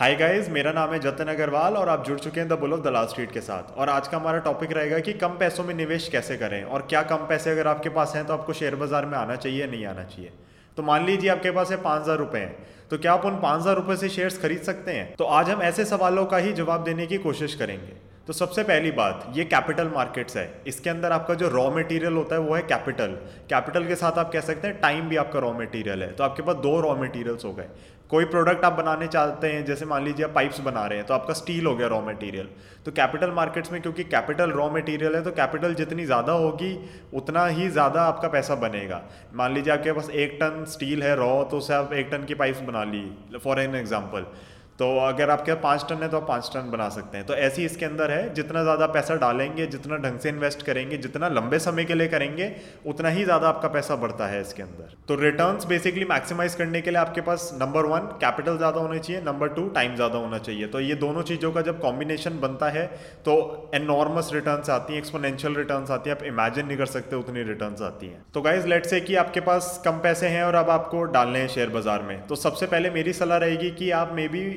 Hi guys, मेरा नाम है जतिन अग्रवाल और आप जुड़ चुके हैं the bull of Dalal street के साथ। और आज का हमारा टॉपिक रहेगा कि कम पैसों में निवेश कैसे करें और क्या कम पैसे अगर आपके पास हैं तो आपको शेयर बाजार में आना चाहिए या नहीं आना चाहिए। तो मान लीजिए आपके पास है 5,000 रुपए हैं, तो क्या आप उन 5,000 रुपए से शेयर्स खरीद सकते हैं? तो आज हम ऐसे सवालों का ही जवाब देने की कोशिश करेंगे। तो सबसे पहली बात, ये कैपिटल मार्केट्स है। इसके अंदर आपका जो रॉ मटेरियल होता है वो है कैपिटल। कैपिटल के साथ आप कह सकते हैं टाइम भी आपका रॉ मटेरियल है। तो आपके पास दो रॉ मटेरियल्स हो गए। कोई प्रोडक्ट आप बनाने चाहते हैं, जैसे मान लीजिए आप पाइप्स बना रहे हैं, तो आपका स्टील हो गया रॉ मटेरियल। तो कैपिटल मार्केट्स में क्योंकि कैपिटल रॉ मटेरियल है, तो कैपिटल जितनी ज़्यादा होगी उतना ही ज़्यादा आपका पैसा बनेगा। मान लीजिए आपके पास 1 टन स्टील है रॉ, तो उससे आप 1 टन की पाइप्स बना ली फॉर एन एग्जाम्पल। तो अगर आपके पास 5 टन है तो आप 5 टन बना सकते हैं। तो ऐसे ही इसके अंदर है, जितना ज़्यादा पैसा डालेंगे, जितना ढंग से इन्वेस्ट करेंगे, जितना लंबे समय के लिए करेंगे, उतना ही ज़्यादा आपका पैसा बढ़ता है इसके अंदर। तो रिटर्न्स बेसिकली मैक्सिमाइज करने के लिए आपके पास नंबर 1 कैपिटल ज़्यादा होना चाहिए, नंबर 2 टाइम ज़्यादा होना चाहिए। तो ये दोनों चीज़ों का जब कॉम्बिनेशन बनता है तो एनॉर्मस रिटर्न्स आती हैं, एक्सपोनेंशियल रिटर्न्स आती हैं। आप इमेजिन नहीं कर सकते उतनी रिटर्न्स आती हैं। तो गाइज लेट्स से कि आपके पास कम पैसे हैं और अब आपको डालने हैं शेयर बाजार में, तो सबसे पहले मेरी सलाह रहेगी कि आप मे बी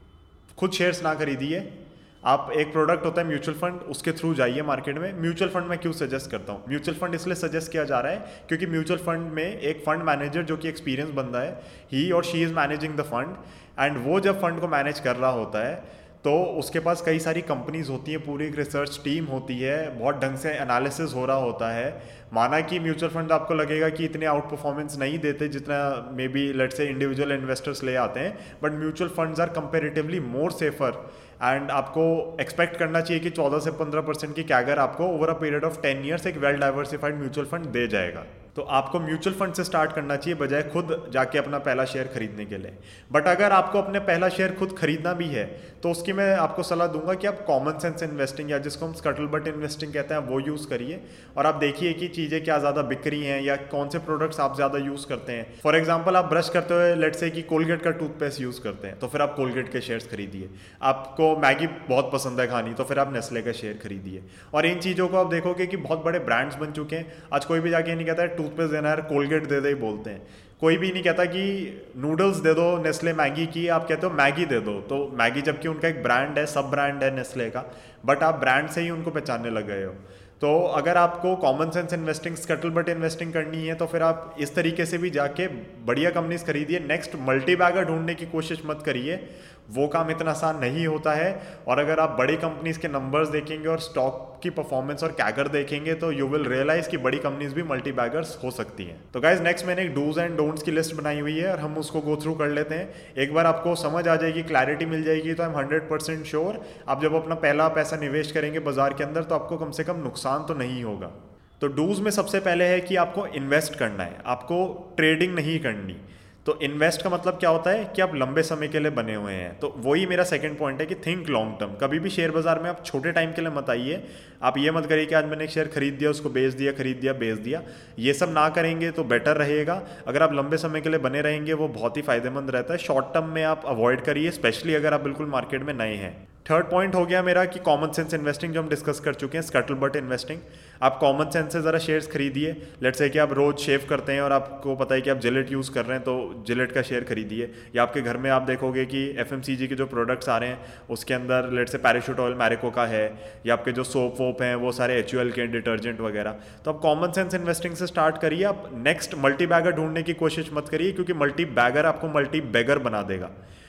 खुद शेयर्स ना खरीदिए। आप एक प्रोडक्ट होता है म्यूचुअल फंड, उसके थ्रू जाइए मार्केट में। म्यूचुअल फंड में क्यों सजेस्ट करता हूँ? म्यूचुअल फंड इसलिए सजेस्ट किया जा रहा है क्योंकि म्यूचुअल फंड में एक फंड मैनेजर जो कि एक्सपीरियंस बंदा है, ही और she is managing the fund. And वो जब फंड को मैनेज कर रहा होता है तो उसके पास कई सारी कंपनीज होती हैं, पूरी एक रिसर्च टीम होती है, बहुत ढंग से एनालिसिस हो रहा होता है। माना कि म्यूचुअल फंड आपको लगेगा कि इतने आउट परफॉर्मेंस नहीं देते जितना maybe let's say individual investors ले आते हैं, but mutual funds are comparatively more safer. And आपको एक्सपेक्ट करना चाहिए कि 14 से 15% की कैगर आपको over a period of 10 years एक वेल डाइवर्सिफाइड म्यूचुअल फंड दे जाएगा। तो आपको म्यूचुअल फंड से स्टार्ट करना चाहिए बजाय खुद जाके अपना पहला शेयर खरीदने के लिए। बट अगर आपको अपने पहला शेयर खुद खरीदना भी है तो उसकी मैं आपको सलाह दूंगा कि आप कॉमन सेंस इन्वेस्टिंग या जिसको हम स्कटल बट इन्वेस्टिंग कहते हैं वो यूज़ करिए। और आप देखिए कि चीज़ें क्या ज़्यादा बिक रही हैं या कौन से प्रोडक्ट्स आप ज़्यादा यूज़ करते हैं। फॉर एग्जाम्पल, आप ब्रश करते हुए लेट्स से कि कोलगेट का टूथपेस्ट यूज़ करते हैं, तो फिर आप कोलगेट के शेयर्स खरीदिए। आपको मैगी बहुत पसंद है खानी, तो फिर आप नेस्ले का शेयर खरीदिए। और इन चीज़ों को आप देखोगे कि बहुत बड़े ब्रांड्स बन चुके हैं। आज कोई भी जाके नहीं कहता है टूथपेस्ट देना है, कोलगेट दे दे ही बोलते हैं। कोई भी नहीं कहता कि नूडल्स दे दो नेस्ले मैगी की, आप कहते हो मैगी दे दो। तो मैगी जबकि उनका एक ब्रांड है, सब ब्रांड है नेस्ले का, बट आप ब्रांड से ही उनको पहचानने लग गए हो। तो अगर आपको common sense investing, scuttlebutt investing करनी है तो फिर आप इस तरीके से भी जाके बढ़िया कंपनीज खरीदिए। नेक्स्ट मल्टी बैगर ढूंढने की कोशिश मत करिए, वो काम इतना आसान नहीं होता है। और अगर आप बड़ी कंपनीज के नंबर्स देखेंगे और स्टॉक की परफॉर्मेंस और कैगर देखेंगे तो यू विल रियलाइज कि बड़ी कंपनीज भी मल्टी बैगर्स हो सकती हैं। तो गाइज नेक्स्ट मैंने एक डूज एंड डोंट्स की लिस्ट बनाई हुई है और हम उसको गो थ्रू कर लेते हैं। एक बार आपको समझ आ जाएगी, क्लैरिटी मिल जाएगी, तो आई एम 100% श्योर आप जब अपना पहला पैसा निवेश करेंगे बाजार के अंदर तो आपको कम से कम नुकसान तो नहीं होगा। तो डूज में सबसे पहले है कि आपको इन्वेस्ट करना है, आपको ट्रेडिंग नहीं करनी। तो इन्वेस्ट का मतलब क्या होता है कि आप लंबे समय के लिए बने हुए हैं। तो वही मेरा सेकंड पॉइंट है कि थिंक लॉन्ग टर्म। कभी भी शेयर बाजार में आप छोटे टाइम के लिए मत आइए। आप ये मत करिए कि आज मैंने एक शेयर खरीद दिया, उसको बेच दिया, खरीद दिया, बेच दिया। ये सब ना करेंगे तो बेटर रहेगा। अगर आप लंबे समय के लिए बने रहेंगे वो बहुत ही फायदेमंद रहता है। शॉर्ट टर्म में आप अवॉइड करिए, स्पेशली अगर आप बिल्कुल मार्केट में नए हैं। थर्ड पॉइंट हो गया मेरा कि कॉमन सेंस इन्वेस्टिंग, जो हम डिस्कस कर चुके हैं, स्कटल बट इन्वेस्टिंग। आप कॉमन सेंस से ज़रा शेयर्स खरीदिए। लेट्स से कि आप रोज़ शेव करते हैं और आपको पता है कि आप जिलेट यूज़ कर रहे हैं, तो जिलेट का शेयर खरीदिए। या आपके घर में आप देखोगे कि FMCG के जो प्रोडक्ट्स आ रहे हैं उसके अंदर let's say parachute oil Marico का है, या आपके जो सोप वोप हैं वो सारे HUL के, डिटर्जेंट वगैरह। तो आप कॉमन सेंस इन्वेस्टिंग से स्टार्ट करिए। आप नेक्स्ट मल्टी बैगर ढूंढने की कोशिश मत करिए, क्योंकि मल्टी बैगर आपको मल्टी बैगर बना देगा।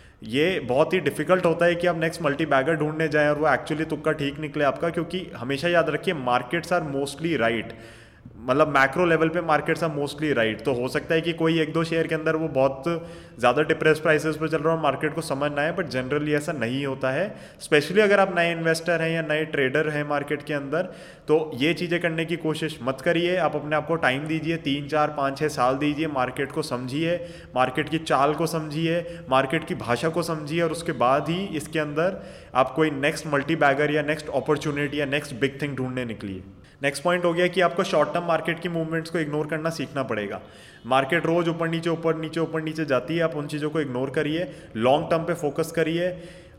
ये बहुत ही डिफिकल्ट होता है कि आप नेक्स्ट मल्टी बैगर ढूंढने जाएं और वो एक्चुअली तुक्का ठीक निकले आपका। क्योंकि हमेशा याद रखिए, मार्केट्स आर मोस्टली राइट। मतलब मैक्रो लेवल पे मार्केट्स आर मोस्टली राइट। तो हो सकता है कि कोई एक दो शेयर के अंदर वो बहुत ज़्यादा डिप्रेस प्राइसेस पे चल रहा हो, मार्केट को समझ ना है, बट जनरली ऐसा नहीं होता है। स्पेशली अगर आप नए इन्वेस्टर हैं या नए ट्रेडर हैं मार्केट के अंदर, तो ये चीज़ें करने की कोशिश मत करिए। आप अपने आप को टाइम दीजिए, 3 4 5 6 साल दीजिए, मार्केट को समझिए, मार्केट की चाल को समझिए, मार्केट की भाषा को समझिए, और उसके बाद ही इसके अंदर आप कोई नेक्स्ट मल्टी बैगर या नेक्स्ट अपॉर्चुनिटी या नेक्स्ट बिग थिंग ढूंढने निकलिए। नेक्स्ट पॉइंट हो गया कि आपको शॉर्ट टर्म मार्केट की मूवमेंट्स को इग्नोर करना सीखना पड़ेगा। मार्केट रोज ऊपर नीचे ऊपर नीचे ऊपर नीचे जाती है, आप उन चीज़ों को इग्नोर करिए, लॉन्ग टर्म पे फोकस करिए।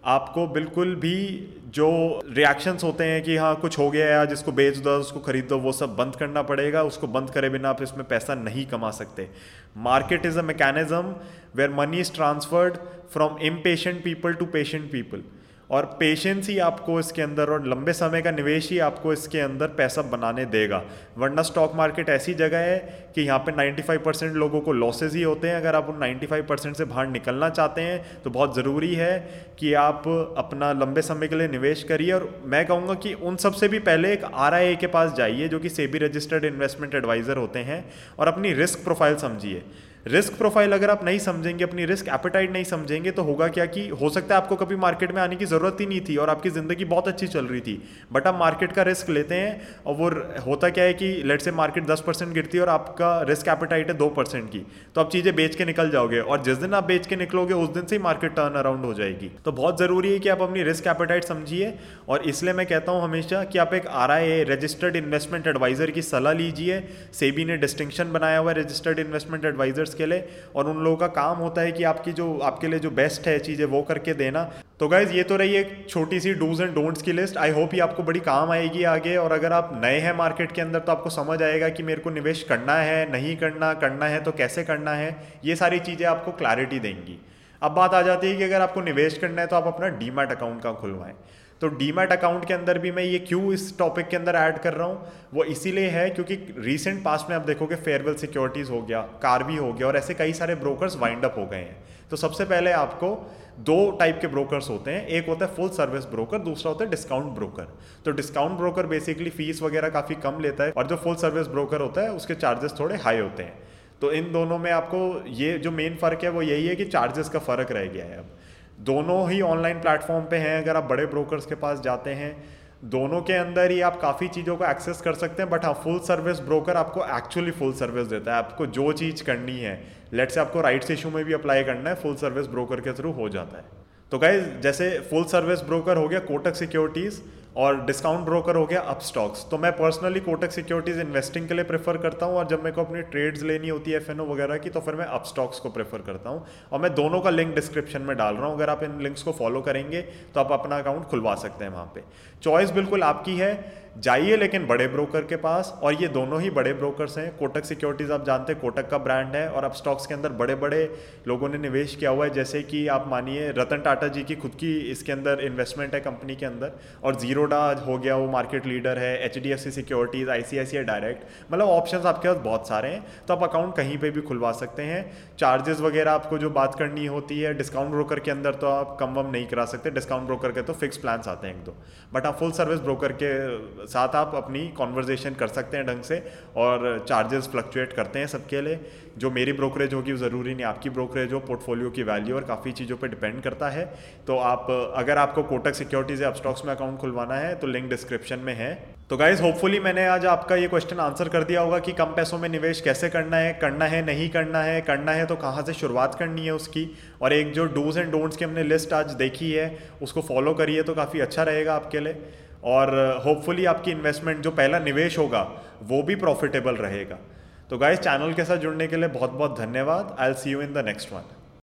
आपको बिल्कुल भी जो रिएक्शंस होते हैं कि हाँ कुछ हो गया है आज इसको बेच दो उसको खरीद दो, वो सब बंद करना पड़ेगा। उसको बंद करे बिना आप इसमें पैसा नहीं कमा सकते। Market is a mechanism where money is transferred from impatient people to patient people, और पेशेंस ही आपको इसके अंदर और लंबे समय का निवेश ही आपको इसके अंदर पैसा बनाने देगा। वरना स्टॉक मार्केट ऐसी जगह है कि यहाँ पे 95% लोगों को लॉसेज ही होते हैं। अगर आप उन 95% से बाहर निकलना चाहते हैं तो बहुत ज़रूरी है कि आप अपना लंबे समय के लिए निवेश करिए। और मैं कहूँगा कि उन सब से भी पहले एक RIA के पास जाइए जो कि सेबी रजिस्टर्ड इन्वेस्टमेंट एडवाइज़र होते हैं, और अपनी रिस्क प्रोफाइल समझिए। रिस्क प्रोफाइल अगर आप नहीं समझेंगे, अपनी रिस्क एपेटाइट नहीं समझेंगे, तो होगा क्या कि हो सकता है आपको कभी मार्केट में आने की ज़रूरत ही नहीं थी और आपकी ज़िंदगी बहुत अच्छी चल रही थी, बट आप मार्केट का रिस्क लेते हैं और वो होता क्या है कि लेट से मार्केट 10% गिरती है और आपका रिस्क एपेटाइट है 2% की, तो आप चीज़ें बेच के निकल जाओगे, और जिस दिन आप बेच के निकलोगे उस दिन से ही मार्केट टर्न अराउंड हो जाएगी। तो बहुत ज़रूरी है कि आप अपनी रिस्क एपेटाइट समझिए, और इसलिए मैं कहता हूँ हमेशा कि आप एक RIA रजिस्टर्ड इन्वेस्टमेंट एडवाइज़र की सलाह लीजिए। सेबी ने डिस्टिंक्शन बनाया हुआ है रजिस्टर्ड इन्वेस्टमेंट एडवाइजर्स के लिए, और उन लोगों का काम होता है कि आपकी जो आपके लिए जो बेस्ट है चीज़ें वो करके देना। तो गाइज ये तो रही एक छोटी सी डूज एंड डोंट्स की लिस्ट। आई होप ये आपको बड़ी काम आएगी आगे, और अगर आप नए हैं मार्केट के अंदर तो आपको समझ आएगा कि मेरे को निवेश करना है नहीं करना, करना है तो कैसे करना है, ये सारी चीज़ें आपको क्लैरिटी देंगी। अब बात आ जाती है कि अगर आपको निवेश करना है तो आप अपना डीमैट अकाउंट कहाँ खुलवाएं। तो डीमैट अकाउंट के अंदर भी मैं ये क्यों इस टॉपिक के अंदर ऐड कर रहा हूँ, वो इसीलिए है क्योंकि रीसेंट पास्ट में आप देखोगे फेयरवेल सिक्योरिटीज़ हो गया, कार्वी हो गया, और ऐसे कई सारे ब्रोकर्स वाइंड अप हो गए हैं। तो सबसे पहले आपको दो टाइप के ब्रोकर्स होते हैं, एक होता है फुल सर्विस ब्रोकर, दूसरा होता है डिस्काउंट ब्रोकर। तो डिस्काउंट ब्रोकर बेसिकली फीस वगैरह काफ़ी कम लेता है, और जो फुल सर्विस ब्रोकर होता है उसके चार्जेस थोड़े हाई होते हैं। तो इन दोनों में आपको ये जो मेन फ़र्क है वो यही है कि चार्जेस का फ़र्क रह गया है। अब दोनों ही ऑनलाइन प्लेटफॉर्म पे हैं। अगर आप बड़े ब्रोकर्स के पास जाते हैं, दोनों के अंदर ही आप काफ़ी चीज़ों को एक्सेस कर सकते हैं, बट हाँ फुल सर्विस ब्रोकर आपको एक्चुअली फुल सर्विस देता है। आपको जो चीज़ करनी है, लेट से आपको राइट्स इशू में भी अप्लाई करना है, फुल सर्विस ब्रोकर के थ्रू हो जाता है। तो गाइस जैसे फुल सर्विस ब्रोकर हो गया कोटक सिक्योरिटीज़, और डिस्काउंट ब्रोकर हो गया अपस्टॉक्स। तो मैं पर्सनली कोटक सिक्योरिटीज़ इन्वेस्टिंग के लिए प्रेफर करता हूँ, और जब मेरे को अपनी ट्रेड्स लेनी होती है FNO वगैरह की, तो फिर मैं अपस्टॉक्स को प्रेफर करता हूँ। और मैं दोनों का लिंक डिस्क्रिप्शन में डाल रहा हूँ, अगर आप इन लिंक्स को फॉलो करेंगे तो आप अपना अकाउंट खुलवा सकते हैं वहाँ पे। चॉइस बिल्कुल आपकी है, जाइए लेकिन बड़े ब्रोकर के पास, और ये दोनों ही बड़े ब्रोकर्स हैं। कोटक सिक्योरिटीज़ आप जानते हैं कोटक का ब्रांड है, और अपस्टॉक्स के अंदर बड़े बड़े लोगों ने निवेश किया हुआ है, जैसे कि आप मानिए रतन टाटा जी की खुद की इसके अंदर इन्वेस्टमेंट है कंपनी के अंदर, और जीरोडा हो गया वो मार्केट लीडर है, HDFC सिक्योरिटीज़, ICICI डायरेक्ट, मतलब ऑप्शंस आपके पास बहुत सारे हैं। तो आप अकाउंट कहीं पे भी खुलवा सकते हैं। चार्जेस वगैरह आपको जो बात करनी होती है डिस्काउंट ब्रोकर के अंदर तो आप कम वम नहीं करा सकते, डिस्काउंट ब्रोकर के तो फिक्स प्लान्स आते हैं एक दो, बट आप फुल सर्विस ब्रोकर के साथ आप अपनी कॉन्वर्जेशन कर सकते हैं ढंग से, और चार्जेस फ्लक्चुएट करते हैं सबके लिए। जो मेरी ब्रोकरेज होगी वो ज़रूरी नहीं आपकी ब्रोकरेज हो, पोर्टफोलियो की वैल्यू और काफ़ी चीज़ों पे डिपेंड करता है। तो आप अगर आपको कोटक सिक्योरिटीज़ या अपस्टॉक्स में अकाउंट खुलवाना है तो लिंक डिस्क्रिप्शन में है। तो गाइज होपफुली मैंने आज आपका ये क्वेश्चन आंसर कर दिया होगा कि कम पैसों में निवेश कैसे करना है नहीं करना है, करना है तो कहाँ से शुरुआत करनी है उसकी, और एक जो डूज एंड डोंट्स की हमने लिस्ट आज देखी है उसको फॉलो करिए तो काफ़ी अच्छा रहेगा आपके लिए, और होपफुली आपकी इन्वेस्टमेंट जो पहला निवेश होगा वो भी प्रॉफिटेबल रहेगा। तो गाइज चैनल के साथ जुड़ने के लिए बहुत बहुत धन्यवाद। I will see you in the next one.